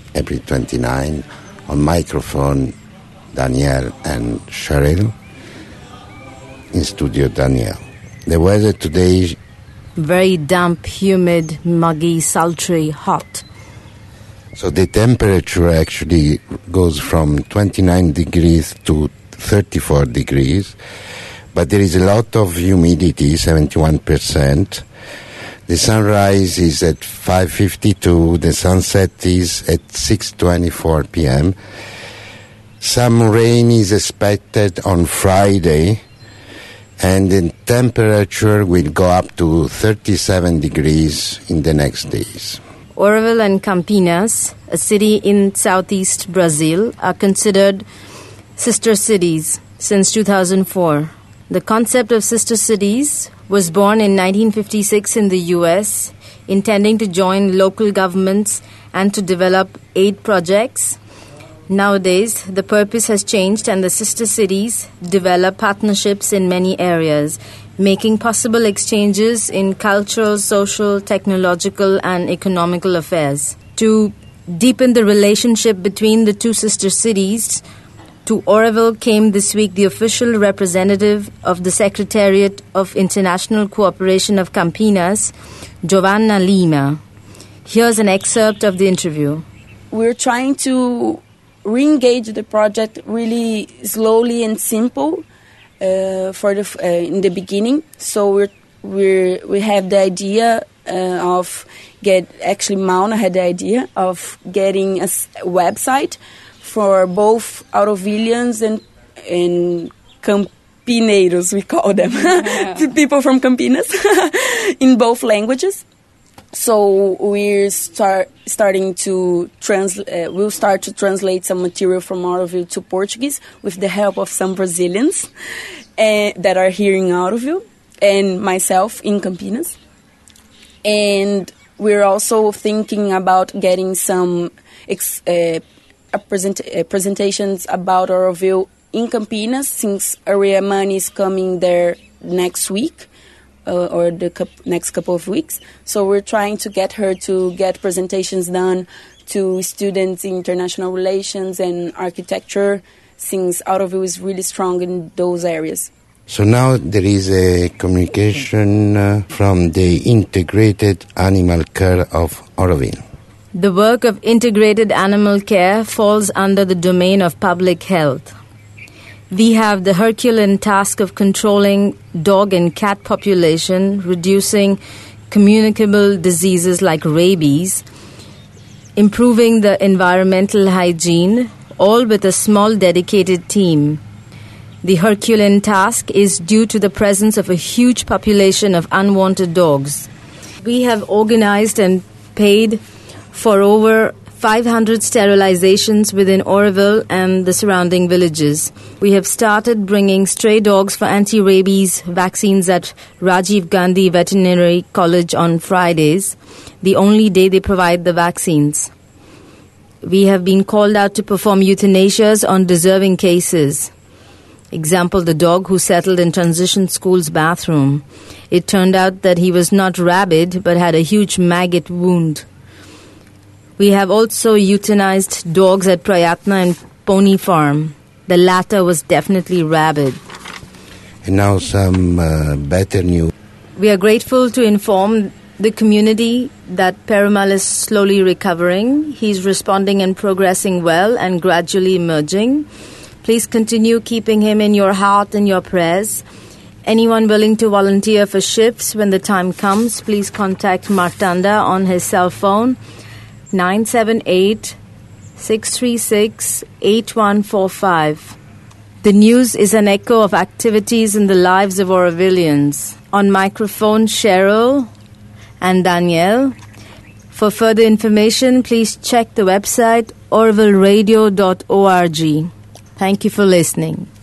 April 29. On microphone, Danielle and Cheryl. In studio, Danielle. The weather today is very damp, humid, muggy, sultry, hot. So the temperature actually goes from 29 degrees to 34 degrees, but there is a lot of humidity, 71%. The sunrise is at 5:52, the sunset is at 6:24 p.m. Some rain is expected on Friday, and the temperature will go up to 37 degrees in the next days. Oroville and Campinas, a city in southeast Brazil, are considered sister cities since 2004. The concept of sister cities was born in 1956 in the U.S., intending to join local governments and to develop aid projects. Nowadays, the purpose has changed and the sister cities develop partnerships in many areas, making possible exchanges in cultural, social, technological, and economical affairs. To deepen the relationship between the two sister cities, to Oroville came this week the official representative of the Secretariat of International Cooperation of Campinas, Giovanna Lima. Here's an excerpt of the interview. We're trying to re-engage the project really slowly and simple in the beginning. So we have the idea Mauna had the idea of getting a website for both Orovillians and Campineiros, we call them, people from Campinas, in both languages. So we'll start to translate some material from Oroville to Portuguese with the help of some Brazilians that are here in Oroville and myself in Campinas. And we're also thinking about getting some presentations about Oroville in Campinas, since Aria Mani is coming there next week. Or the next couple of weeks. So we're trying to get her to get presentations done to students in international relations and architecture, since Oroville is really strong in those areas. So now there is a communication from the Integrated Animal Care of Oroville. The work of integrated animal care falls under the domain of public health. We have the Herculean task of controlling dog and cat population, reducing communicable diseases like rabies, improving the environmental hygiene, all with a small dedicated team. The Herculean task is due to the presence of a huge population of unwanted dogs. We have organized and paid for over 500 sterilizations within Oroville and the surrounding villages. We have started bringing stray dogs for anti-rabies vaccines at Rajiv Gandhi Veterinary College on Fridays, the only day they provide the vaccines. We have been called out to perform euthanasias on deserving cases. Example, the dog who settled in transition school's bathroom. It turned out that he was not rabid but had a huge maggot wound. We have also euthanized dogs at Prayatna and Pony Farm. The latter was definitely rabid. And now some better news. We are grateful to inform the community that Perumal is slowly recovering. He's responding and progressing well and gradually emerging. Please continue keeping him in your heart and your prayers. Anyone willing to volunteer for shifts when the time comes, please contact Martanda on his cell phone, 978-636-8145. The news is an echo of activities in the lives of Orovillians. On microphone, Cheryl and Danielle. For further information, please check the website orvilleradio.org. Thank you for listening.